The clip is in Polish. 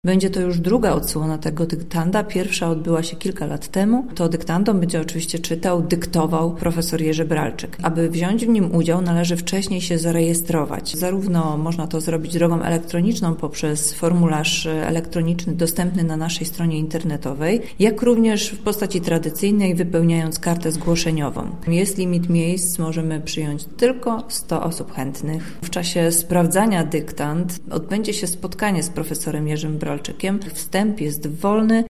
Będzie to już druga odsłona tego dyktanda. Pierwsza odbyła się kilka lat temu. To dyktandum będzie oczywiście czytał, dyktował profesor Jerzy Bralczyk. Aby wziąć w nim udział, należy wcześniej się zarejestrować. Zarówno można to zrobić drogą elektroniczną poprzez formularz elektroniczny dostępny na naszej stronie internetowej, jak również w postaci tradycyjnej, wypełniając kartę zgłoszeniową. Jest limit miejsc, możemy przyjąć tylko 100 osób chętnych. W czasie sprawdzania dyktand odbędzie się spotkanie z profesorem Jerzym Bralczykiem. Wstęp jest wolny.